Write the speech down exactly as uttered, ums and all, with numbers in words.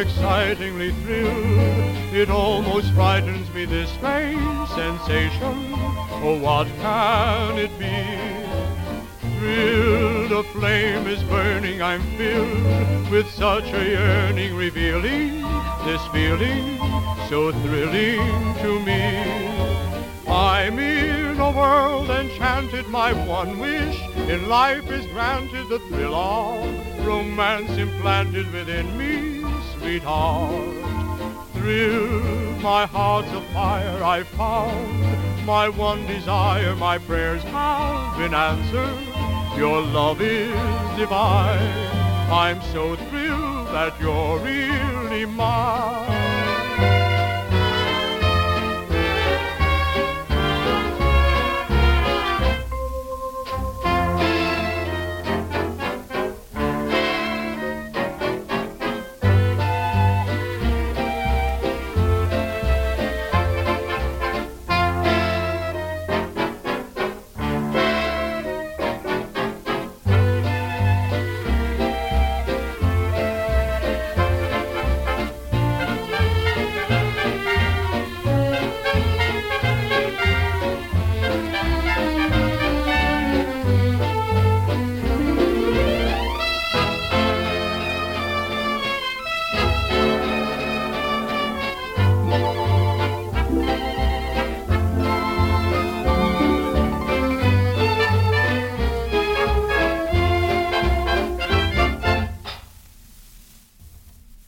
excitingly thrilled. It almost frightens me, this strange sensation. Oh, what can it be? Thrilled, a flame is burning, I'm filled with such a yearning, revealing this feeling so thrilling to me. I'm in a world enchanted, my one wish in life is granted, the thrill of romance implanted within me, sweetheart. Thrilled, my heart's afire, I've found my one desire, my prayers have been answered. Your love is divine. I'm so thrilled that you're really mine.